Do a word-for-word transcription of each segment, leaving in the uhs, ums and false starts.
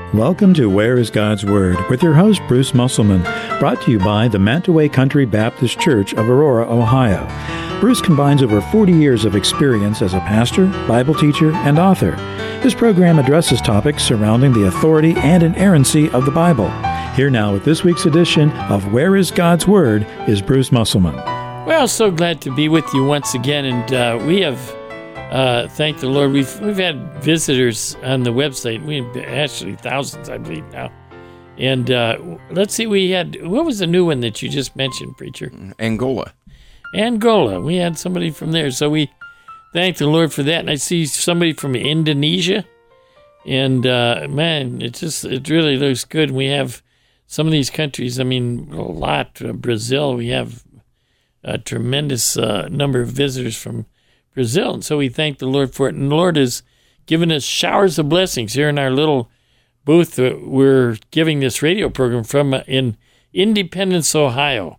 Welcome to Where is God's Word with your host, Bruce Musselman, brought to you by the Mantaway Country Baptist Church of Aurora, Ohio. Bruce combines over forty years of experience as a pastor, Bible teacher, and author. This program addresses topics surrounding the authority and inerrancy of the Bible. Here now with this week's edition of Where is God's Word is Bruce Musselman. Well, so glad to be with you once again, and uh, we have, uh, thank the Lord, we've we've had visitors on the website. We actually thousands, I believe now. And uh, let's see, we had, what was the new one that you just mentioned, preacher? Angola. Angola. We had somebody from there, so we thank the Lord for that. And I see somebody from Indonesia, and uh, man, it just it really looks good. We have some of these countries. I mean, a lot. Uh, Brazil. We have a tremendous uh, number of visitors from Brazil, and so we thank the Lord for it. And the Lord has given us showers of blessings here in our little booth that we're giving this radio program from uh, in Independence, Ohio.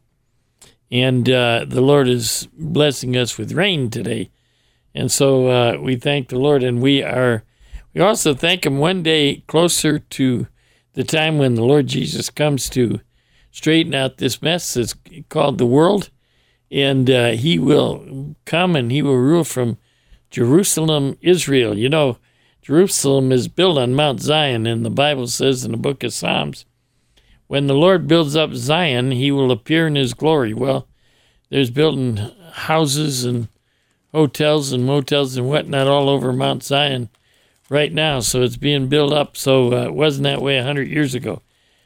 And uh, the Lord is blessing us with rain today. And so uh, we thank the Lord, and we are, we also thank Him one day closer to the time when the Lord Jesus comes to straighten out this mess that's called the world. And uh, He will come and He will rule from Jerusalem, Israel. You know, Jerusalem is built on Mount Zion, and the Bible says in the book of Psalms, when the Lord builds up Zion, He will appear in His glory. Well, there's building houses and hotels and motels and whatnot all over Mount Zion right now, so it's being built up. So uh, it wasn't that way a hundred years ago.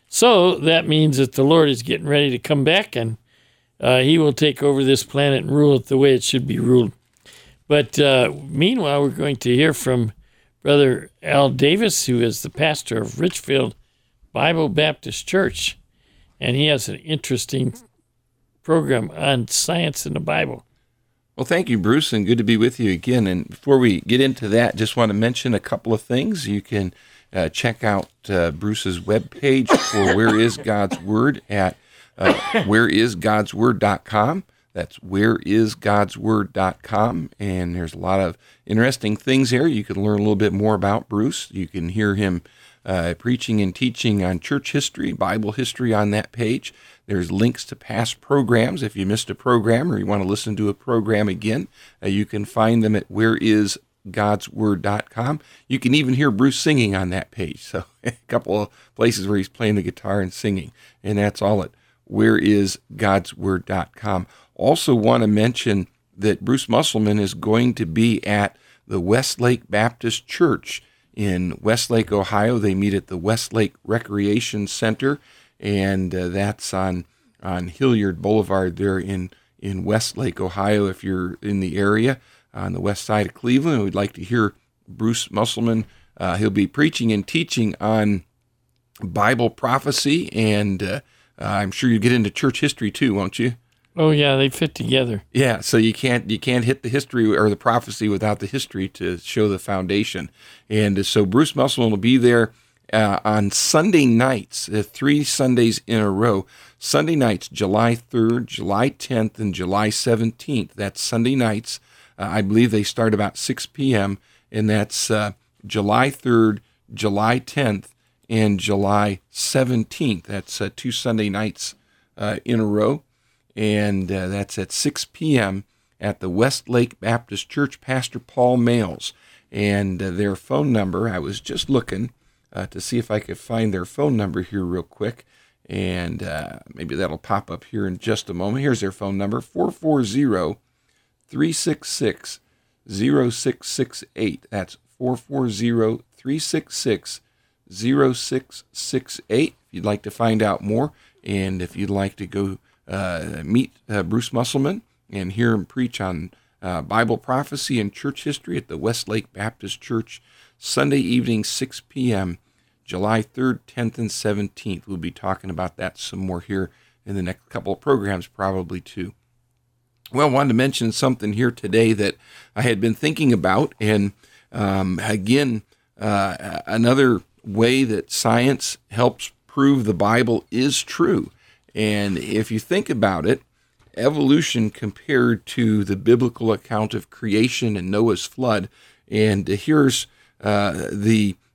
So that means that the Lord is getting ready to come back, and uh, He will take over this planet and rule it the way it should be ruled. But uh, meanwhile, we're going to hear from Brother Al Davis, who is the pastor of Richfield Bible Baptist Church, and he has an interesting program on science in the Bible. Well, thank you, Bruce, and good to be with you again. And before we get into that, just want to mention a couple of things. You can uh, check out uh, Bruce's webpage for Where is God's Word at uh, where is gods word dot com. That's where is gods word dot com, and there's a lot of interesting things there. You can learn a little bit more about Bruce. You can hear him uh, preaching and teaching on church history, Bible history on that page. There's links to past programs. If you missed a program or you want to listen to a program again, uh, you can find them at where is gods word dot com. You can even hear Bruce singing on that page. So a couple of places where he's playing the guitar and singing, and that's all at where is gods word dot com. Also want to mention that Bruce Musselman is going to be at the Westlake Baptist Church in Westlake, Ohio. They meet at the Westlake Recreation Center, and uh, that's on on Hilliard Boulevard there in, in Westlake, Ohio. If you're in the area on the west side of Cleveland, we'd like to hear Bruce Musselman. Uh, he'll be preaching and teaching on Bible prophecy, and uh, uh, I'm sure you get into church history too, won't you? Oh yeah, they fit together. Yeah, so you can't you can't hit the history or the prophecy without the history to show the foundation. And so Bruce Musselman will be there uh, on Sunday nights, uh, three Sundays in a row. Sunday nights, July third, July tenth, and July seventeenth. That's Sunday nights. Uh, I believe they start about six p.m., and that's uh, July third, July tenth, and July seventeenth. That's uh, two Sunday nights uh, in a row. And uh, that's at six p.m. at the Westlake Baptist Church, Pastor Paul Males. And uh, their phone number, I was just looking uh, to see if I could find their phone number here real quick, and uh, maybe that'll pop up here in just a moment. Here's their phone number, four four zero, three six six, zero six six eight. That's four four zero, three six six, zero six six eight. If you'd like to find out more, and if you'd like to go Uh, meet uh, Bruce Musselman and hear him preach on uh, Bible prophecy and church history at the Westlake Baptist Church, Sunday evening, six p.m., July third, tenth, and seventeenth. We'll be talking about that some more here in the next couple of programs, probably too. Well, I wanted to mention something here today that I had been thinking about, and um, again, uh, another way that science helps prove the Bible is true. And if you think about it, evolution compared to the biblical account of creation and Noah's flood, and here's uh, the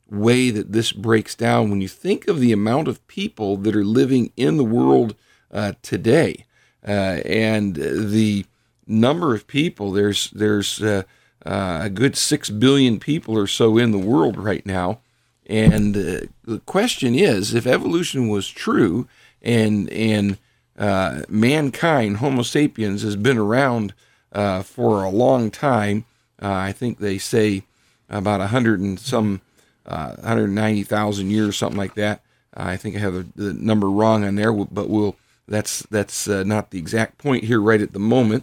way that this breaks down when you think of the amount of people that are living in the world uh, today, uh, and the number of people. There's there's uh, uh, a good six billion people or so in the world right now, and uh, the question is, if evolution was true, and and uh, mankind, Homo sapiens, has been around uh, for a long time. Uh, I think they say about a hundred and some, uh, one hundred ninety thousand years, something like that. Uh, I think I have the, the number wrong on there, but we'll. That's that's uh, not the exact point here right at the moment.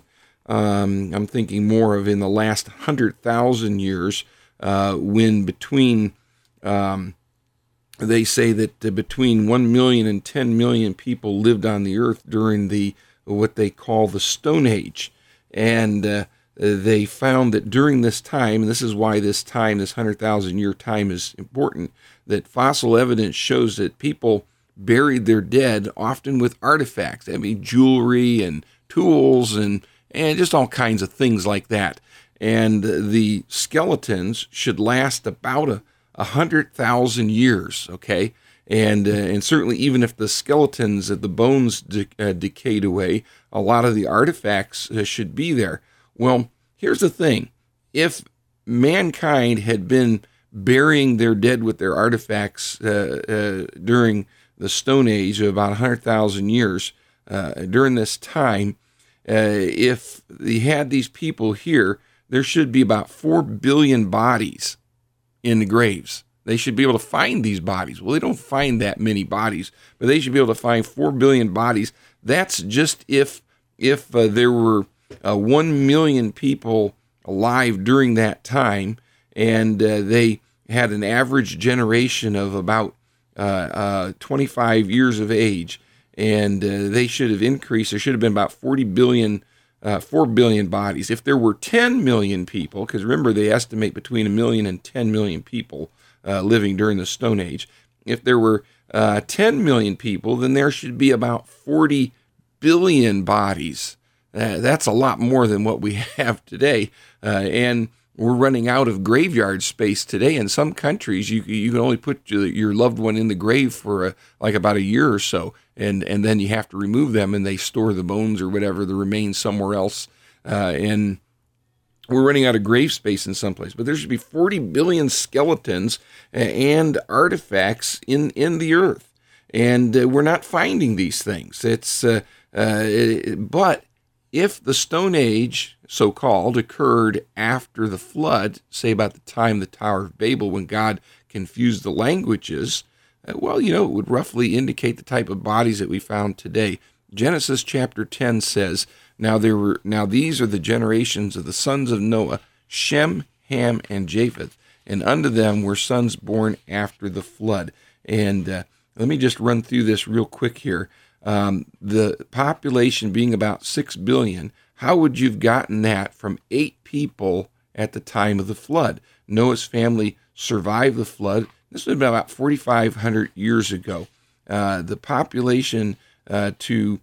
Um, I'm thinking more of in the last one hundred thousand years, uh, when between, um, they say that uh, between one million and ten million people lived on the earth during the what they call the Stone Age. And uh, they found that during this time, and this is why this time, this one hundred thousand year time is important, that fossil evidence shows that people buried their dead often with artifacts. I mean, jewelry and tools and and just all kinds of things like that. And the skeletons should last about a, a hundred thousand years, okay? And uh, and certainly even if the skeletons, uh, the bones de- uh, decayed away, a lot of the artifacts uh, should be there. Well, here's the thing. If mankind had been burying their dead with their artifacts uh, uh, during the Stone Age of about one hundred thousand years, uh, during this time, uh, if they had these people here, there should be about four billion bodies in the graves. They should be able to find these bodies. Well, they don't find that many bodies, but they should be able to find four billion bodies. That's just if if uh, there were uh, one million people alive during that time, and uh, they had an average generation of about uh, uh, twenty-five years of age, and uh, they should have increased. There should have been about forty billion, uh, four billion bodies. If there were ten million people, because remember they estimate between a million and ten million people uh, living during the Stone Age. If there were uh, ten million people, then there should be about forty billion bodies. Uh, that's a lot more than what we have today, uh, and we're running out of graveyard space today. In some countries, you you can only put your loved one in the grave for a, like about a year or so, and, and then you have to remove them, and they store the bones or whatever, the remains somewhere else. Uh, and we're running out of grave space in some place. But there should be forty billion skeletons and artifacts in, in the earth, and uh, we're not finding these things. It's uh, uh, it, but if the Stone Age, so-called, occurred after the flood, say about the time of the Tower of Babel, when God confused the languages, uh, well, you know, it would roughly indicate the type of bodies that we found today. Genesis chapter ten says, Now there were now these are the generations of the sons of Noah, Shem, Ham, and Japheth, and unto them were sons born after the flood. And uh, let me just run through this real quick here. Um, the population being about six billion, how would you have gotten that from eight people at the time of the flood? Noah's family survived the flood. This was about forty-five hundred years ago. Uh, the population uh, to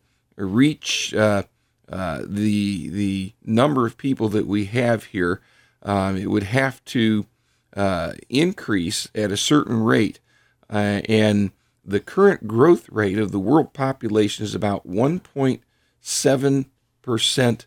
reach uh, uh, the the number of people that we have here, um, it would have to uh, increase at a certain rate, uh, and the current growth rate of the world population is about one point seven percent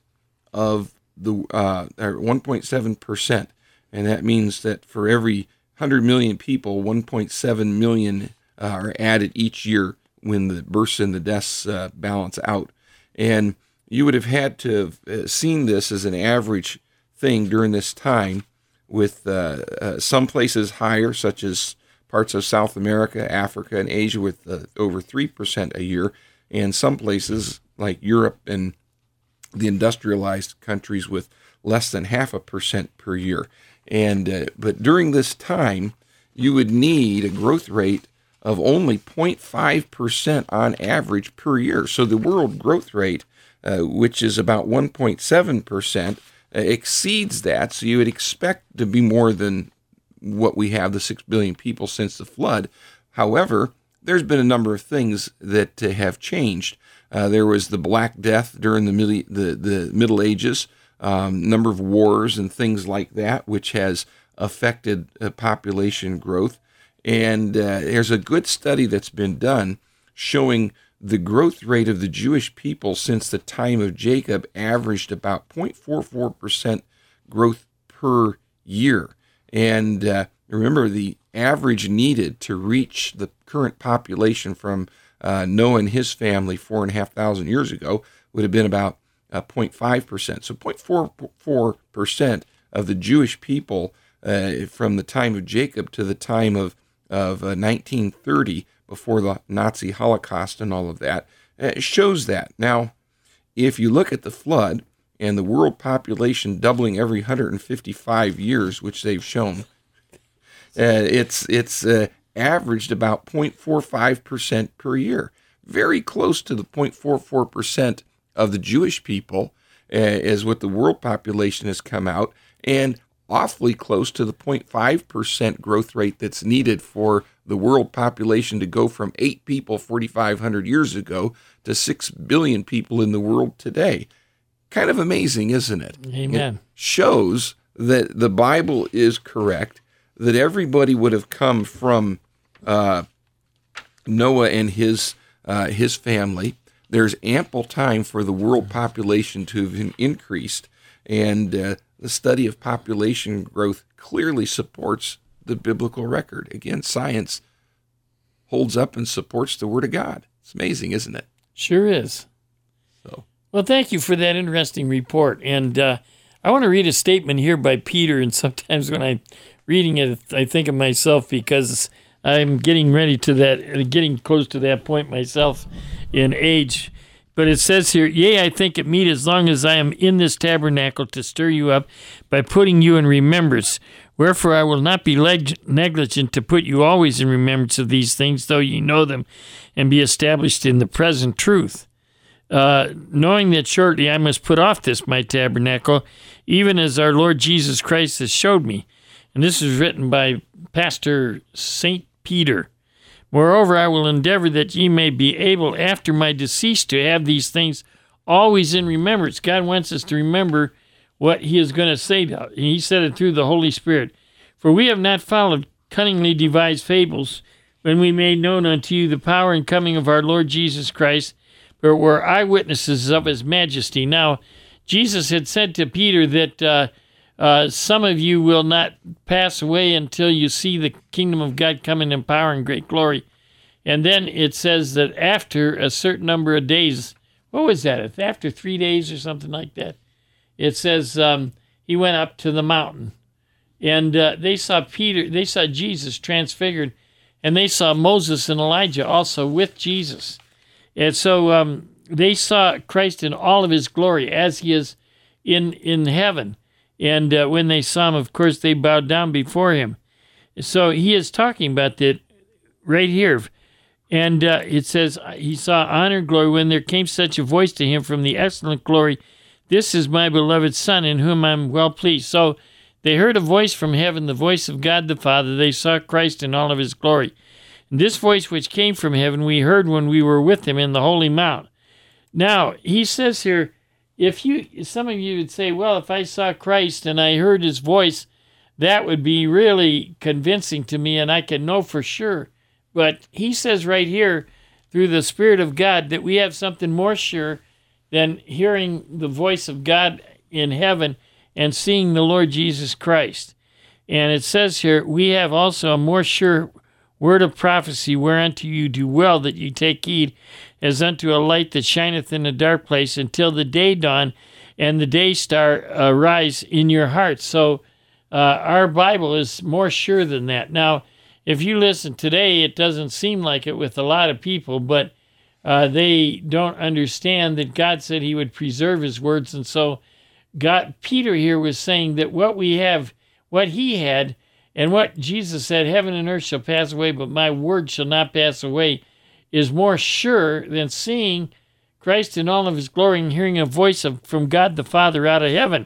of the uh, or one point seven percent, and that means that for every one hundred million people, one point seven million uh, are added each year when the births and the deaths uh, balance out. And you would have had to have seen this as an average thing during this time, with uh, uh, some places higher, such as parts of South America, Africa, and Asia with uh, over three percent a year, and some places like Europe and the industrialized countries with less than half a percent per year. And uh, but during this time, you would need a growth rate of only zero point five percent on average per year. So the world growth rate, uh, which is about one point seven percent, uh, exceeds that. So you would expect to be more than what we have, the six billion people since the flood. However, there's been a number of things that uh, have changed. Uh, there was the Black Death during the Middle, the, the Middle Ages, um, number of wars and things like that, which has affected uh, population growth. And uh, there's a good study that's been done showing the growth rate of the Jewish people since the time of Jacob averaged about zero point four four percent growth per year. And uh, remember, the average needed to reach the current population from uh, Noah and his family four and a half thousand years ago would have been about uh, zero point five percent. So zero point four four percent of the Jewish people uh, from the time of Jacob to the time of, of uh, nineteen thirty, before the Nazi Holocaust and all of that, uh, shows that. Now, if you look at the flood and the world population doubling every one hundred fifty-five years, which they've shown, uh, it's it's uh, averaged about zero point four five percent per year, very close to the zero point four four percent of the Jewish people, uh, is what the world population has come out, and awfully close to the zero point five percent growth rate that's needed for the world population to go from eight people forty-five hundred years ago to six billion people in the world today. Kind of amazing, isn't it? Amen. It shows that the Bible is correct, that everybody would have come from uh, Noah and his uh, his family. There's ample time for the world population to have increased, and uh, the study of population growth clearly supports the biblical record. Again, science holds up and supports the Word of God. It's amazing, isn't it? Sure is. So, well, thank you for that interesting report. And uh, I want to read a statement here by Peter, and sometimes when I'm reading it, I think of myself because I'm getting ready to that, getting close to that point myself in age. But it says here, yea, I think it meet as long as I am in this tabernacle to stir you up by putting you in remembrance. Wherefore I will not be leg- negligent to put you always in remembrance of these things, though ye know them, and be established in the present truth. Uh, knowing that shortly I must put off this my tabernacle, even as our Lord Jesus Christ has showed me. And this is written by Pastor Saint Peter. Moreover, I will endeavor that ye may be able after my decease to have these things always in remembrance. God wants us to remember what he is going to say. And he said it through the Holy Spirit. For we have not followed cunningly devised fables when we made known unto you the power and coming of our Lord Jesus Christ, but were eyewitnesses of his majesty. Now, Jesus had said to Peter that uh, uh, some of you will not pass away until you see the kingdom of God coming in power and great glory. And then it says that after a certain number of days, what was that? After three days or something like that, it says um, he went up to the mountain. And uh, they saw Peter, they saw Jesus transfigured, and they saw Moses and Elijah also with Jesus. And so um, they saw Christ in all of his glory as he is in, in heaven. And uh, when they saw him, of course, they bowed down before him. So he is talking about that right here. And uh, it says, he saw honor and glory when there came such a voice to him from the excellent glory, this is my beloved Son, in whom I am well pleased. So they heard a voice from heaven, the voice of God the Father. They saw Christ in all of his glory. And this voice which came from heaven we heard when we were with him in the holy mount. Now, he says here, if you, some of you would say, well, if I saw Christ and I heard his voice, that would be really convincing to me and I can know for sure. But he says right here, through the Spirit of God, that we have something more sure than hearing the voice of God in heaven and seeing the Lord Jesus Christ. And it says here, we have also a more sure word of prophecy, whereunto you do well that you take heed, as unto a light that shineth in a dark place, until the day dawn and the day star arise in your hearts. So uh, our Bible is more sure than that. Now, if you listen today, it doesn't seem like it with a lot of people, but uh, they don't understand that God said he would preserve his words. And so God, Peter here was saying that what we have, what he had, and what Jesus said, heaven and earth shall pass away, but my word shall not pass away, is more sure than seeing Christ in all of his glory and hearing a voice of, from God the Father out of heaven.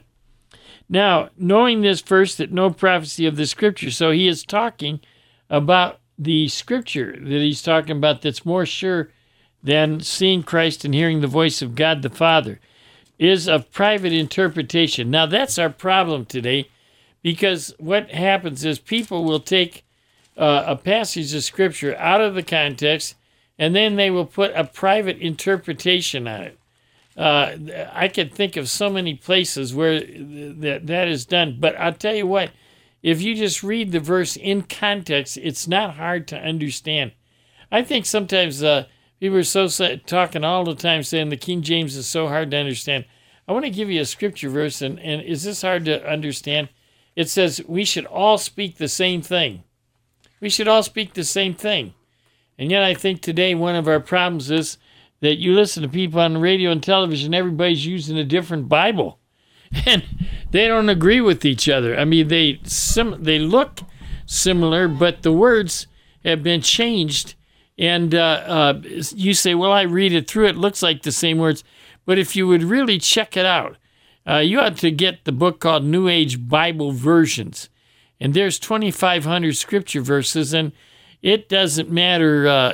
Now, knowing this first, that no prophecy of the Scripture, so he is talking about the Scripture that he's talking about that's more sure than seeing Christ and hearing the voice of God the Father, is of private interpretation. Now, that's our problem today, because what happens is people will take uh, a passage of Scripture out of the context, and then they will put a private interpretation on it. Uh, I could think of so many places where that that is done. But I'll tell you what, if you just read the verse in context, it's not hard to understand. I think sometimes uh, people are so talking all the time saying the King James is so hard to understand. I want to give you a scripture verse, and, and is this hard to understand? It says we should all speak the same thing. We should all speak the same thing. And yet I think today one of our problems is that you listen to people on the radio and television, everybody's using a different Bible. And they don't agree with each other. I mean, they sim- they look similar, but the words have been changed. And uh, uh, you say, well, I read it through, it looks like the same words. But if you would really check it out, uh, you ought to get the book called New Age Bible Versions. And there's twenty-five hundred scripture verses, and it doesn't matter. Uh,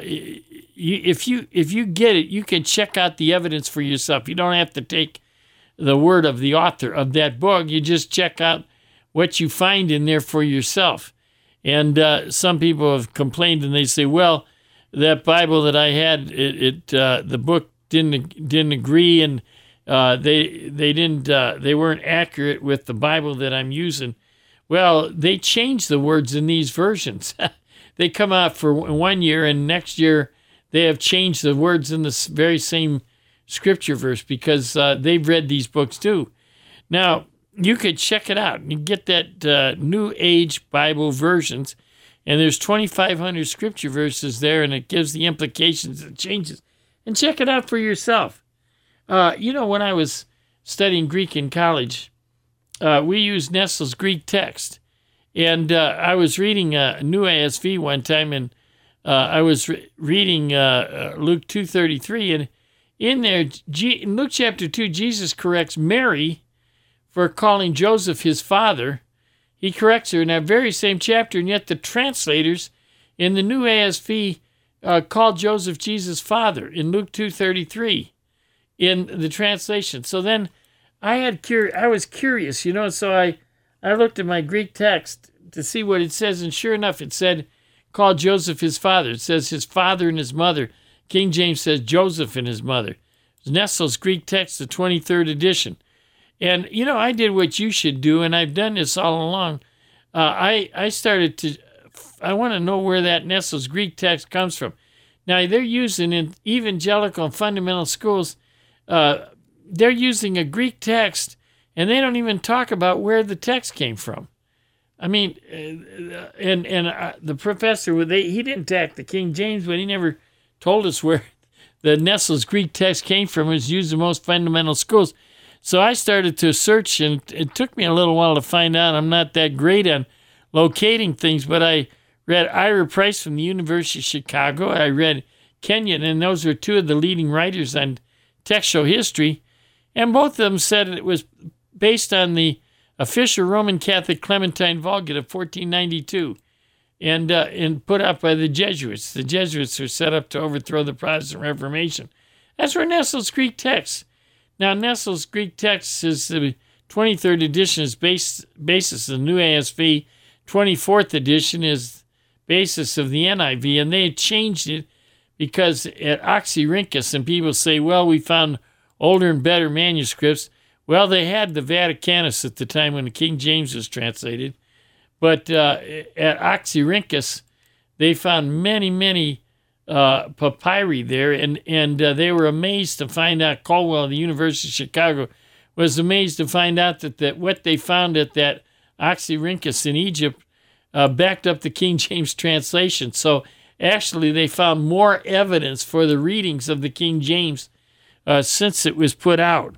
if you if you get it, you can check out the evidence for yourself. You don't have to take the word of the author of that book. You just check out what you find in there for yourself. And uh, some people have complained, and they say, well, that Bible that I had, it, it uh, the book didn't didn't agree, and uh, they they didn't uh, they weren't accurate with the Bible that I'm using. Well, they changed the words in these versions. They come out for one year, and next year they have changed the words in the very same scripture verse because uh, they've read these books too. Now, you could check it out. You get that uh, New Age Bible Versions, and there's twenty-five hundred scripture verses there, and it gives the implications and changes. And check it out for yourself. Uh, you know, when I was studying Greek in college, uh, we used Nestle's Greek text. And uh, I was reading a New A S V one time, and uh, I was re- reading uh, uh, Luke two thirty-three, and in there, G- in Luke chapter two, Jesus corrects Mary for calling Joseph his father. He corrects her in that very same chapter, and yet the translators in the New A S V uh, called Joseph Jesus' father in Luke two thirty-three in the translation. So then I had cur- I was curious, you know, so I, I looked at my Greek text to see what it says, and sure enough, it said, called Joseph his father. It says his father and his mother. King James says Joseph and his mother. Nestle's Greek text, the twenty-third edition. And, you know, I did what you should do, and I've done this all along. Uh, I, I started to, I want to know where that Nestle's Greek text comes from. Now, they're using in evangelical and fundamental schools, uh, they're using a Greek text, and they don't even talk about where the text came from. I mean, uh, and and uh, the professor, they, he didn't attack the King James, but he never told us where the Nestle's Greek text came from. It was used in most fundamental schools. So I started to search, and it took me a little while to find out. I'm not that great on locating things, but I read Ira Price from the University of Chicago. I read Kenyon, and those were two of the leading writers on textual history. And both of them said it was based on the official Roman Catholic Clementine Vulgate of fourteen ninety-two and, uh, and put out by the Jesuits. The Jesuits were set up to overthrow the Protestant Reformation. That's where Nestle's Greek text. Now, Nestle's Greek text is the twenty-third edition is base, basis of the New A S V. twenty-fourth edition is basis of the N I V, and they changed it because at Oxyrhynchus, and people say, well, we found older and better manuscripts. Well, they had the Vaticanus at the time when the King James was translated, but uh, at Oxyrhynchus, they found many, many uh, papyri there, and, and uh, they were amazed to find out, Caldwell of the University of Chicago was amazed to find out that, that what they found at that Oxyrhynchus in Egypt uh, backed up the King James translation. So actually, they found more evidence for the readings of the King James uh, since it was put out.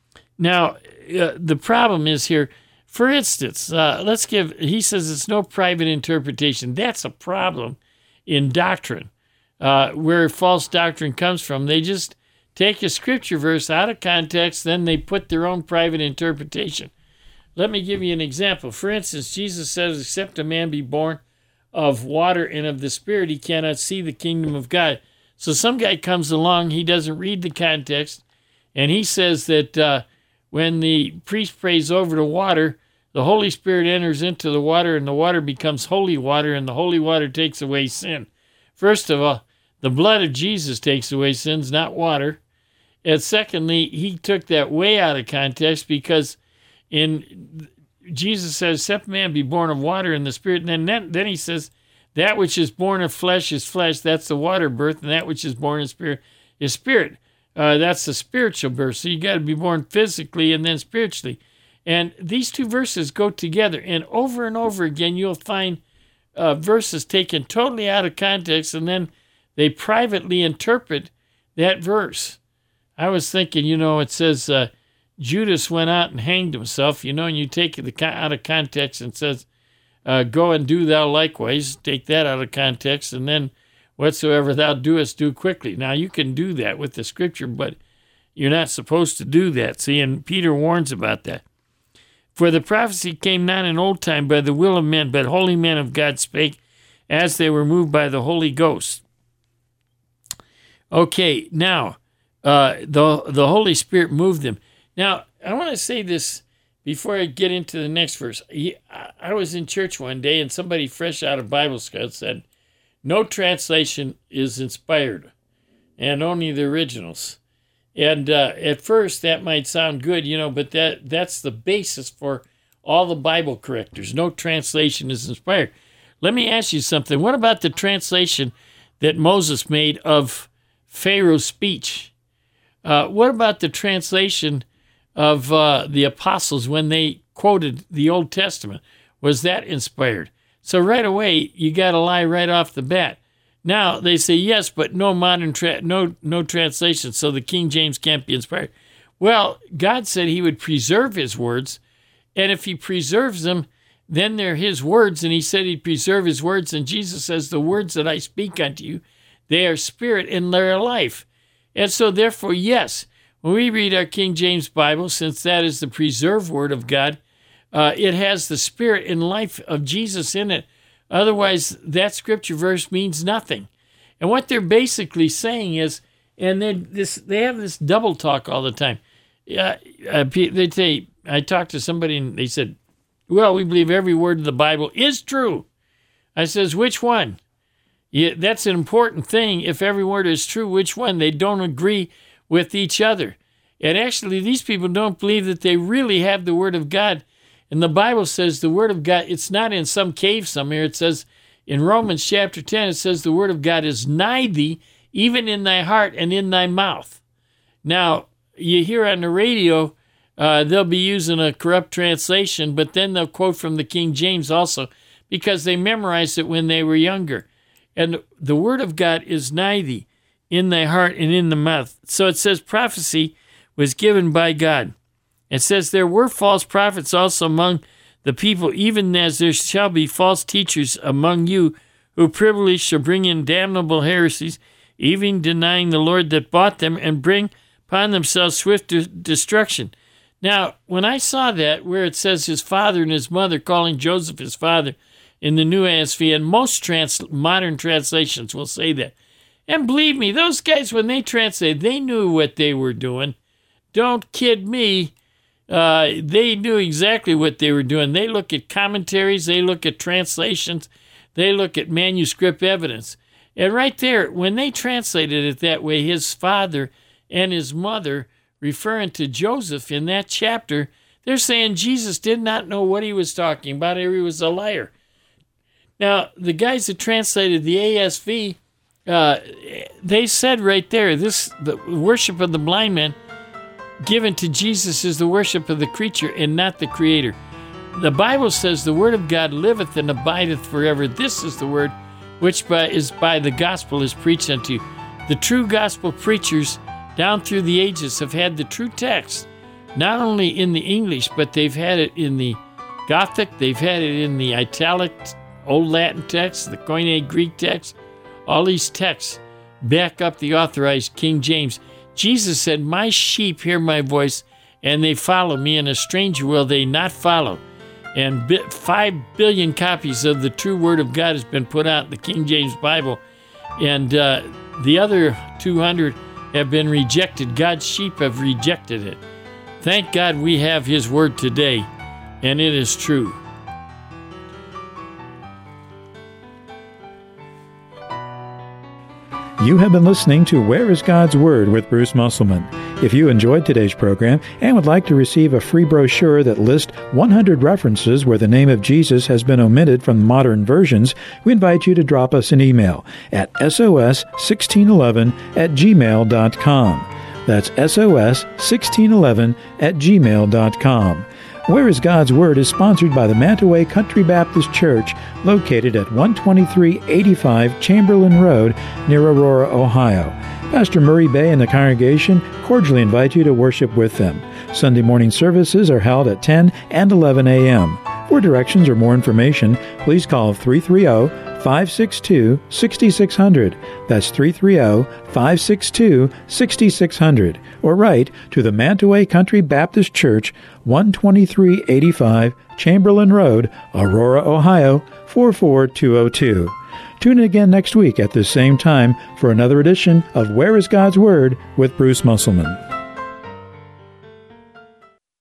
Now, uh, the problem is here, for instance, uh, let's give, he says it's no private interpretation. That's a problem in doctrine, uh, where false doctrine comes from. They just take a scripture verse out of context, then they put their own private interpretation. Let me give you an example. For instance, Jesus says, except a man be born of water and of the Spirit, he cannot see the kingdom of God. So some guy comes along, he doesn't read the context, and he says that uh, when the priest prays over the water, the Holy Spirit enters into the water, and the water becomes holy water, and the holy water takes away sin. First of all, the blood of Jesus takes away sins, not water. And secondly, he took that way out of context, because in Jesus says, except man be born of water and the Spirit. And then, then, then he says, that which is born of flesh is flesh. That's the water birth. And that which is born of spirit is spirit. Uh, that's the spiritual birth. So you got to be born physically and then spiritually. And these two verses go together. And over and over again, you'll find uh, verses taken totally out of context, and then they privately interpret that verse. I was thinking, you know, it says uh, Judas went out and hanged himself, you know, and you take it out of context and says, uh, go and do thou likewise. Take that out of context, and then whatsoever thou doest, do quickly. Now, you can do that with the scripture, but you're not supposed to do that. See, and Peter warns about that. For the prophecy came not in old time by the will of men, but holy men of God spake as they were moved by the Holy Ghost. Okay, now, uh, the, the Holy Spirit moved them. Now, I want to say this before I get into the next verse. I was in church one day, and somebody fresh out of Bible school said, no translation is inspired, and only the originals. And uh, at first, that might sound good, you know, but that that's the basis for all the Bible correctors. No translation is inspired. Let me ask you something. What about the translation that Moses made of Pharaoh's speech? Uh, what about the translation of uh, the apostles when they quoted the Old Testament? Was that inspired? So right away, you got to lie right off the bat. Now, they say, yes, but no modern, tra- no no translation, so the King James can't be inspired. Well, God said he would preserve his words, and if he preserves them, then they're his words, and he said he'd preserve his words, and Jesus says, the words that I speak unto you, they are spirit and they are life. And so, therefore, yes, when we read our King James Bible, since that is the preserved word of God, uh, it has the spirit and life of Jesus in it. Otherwise, that scripture verse means nothing. And what they're basically saying is, and they this they have this double talk all the time. Uh, uh, they say, I talked to somebody and they said, well, we believe every word of the Bible is true. I says, which one? Yeah, that's an important thing. If every word is true, which one? They don't agree with each other. And actually, these people don't believe that they really have the word of God. And the Bible says the word of God, it's not in some cave somewhere. It says in Romans chapter ten, it says the word of God is nigh thee, even in thy heart and in thy mouth. Now, you hear on the radio, uh, they'll be using a corrupt translation, but then they'll quote from the King James also, because they memorized it when they were younger. And the word of God is nigh thee, in thy heart and in the mouth. So it says prophecy was given by God. It says, there were false prophets also among the people, even as there shall be false teachers among you, who privily shall bring in damnable heresies, even denying the Lord that bought them, and bring upon themselves swift de- destruction. Now, when I saw that, where it says his father and his mother, calling Joseph his father, in the New A S V, and most trans- modern translations will say that. And believe me, those guys, when they translate, they knew what they were doing. Don't kid me. Uh, they knew exactly what they were doing. They look at commentaries, they look at translations, they look at manuscript evidence. And right there, when they translated it that way, his father and his mother, referring to Joseph in that chapter, they're saying Jesus did not know what he was talking about, or he was a liar. Now, the guys that translated the A S V, uh, they said right there, this the worship of the blind man given to Jesus is the worship of the creature and not the creator. The Bible says the word of God liveth and abideth forever. This is the word which by, is by the gospel is preached unto you. The true gospel preachers down through the ages have had the true text, not only in the English, but they've had it in the Gothic, they've had it in the Italic, Old Latin text, the Koine Greek text. All these texts back up the authorized King James. Jesus said, my sheep hear my voice, and they follow me, and a stranger will they not follow. And five billion copies of the true Word of God has been put out in the King James Bible, and uh, the other two hundred have been rejected. God's sheep have rejected it. Thank God we have His Word today. And it is true. You have been listening to Where is God's Word with Bruce Musselman. If you enjoyed today's program and would like to receive a free brochure that lists one hundred references where the name of Jesus has been omitted from modern versions, we invite you to drop us an email at S O S sixteen eleven at gmail dot com. That's S O S sixteen eleven at gmail dot com. Where is God's Word is sponsored by the Mantaway Country Baptist Church, located at one twenty-three eighty-five Chamberlain Road near Aurora, Ohio. Pastor Murray Bay and the congregation cordially invite you to worship with them. Sunday morning services are held at ten and eleven a.m. For directions or more information, please call three three zero, five six two, six six zero zero. That's three three zero, five six two, six six zero zero. Or write to the Mantaway Country Baptist Church, one twenty-three eighty-five Chamberlain Road, Aurora, Ohio, four four two zero two. Tune in again next week at the same time for another edition of Where is God's Word with Bruce Musselman.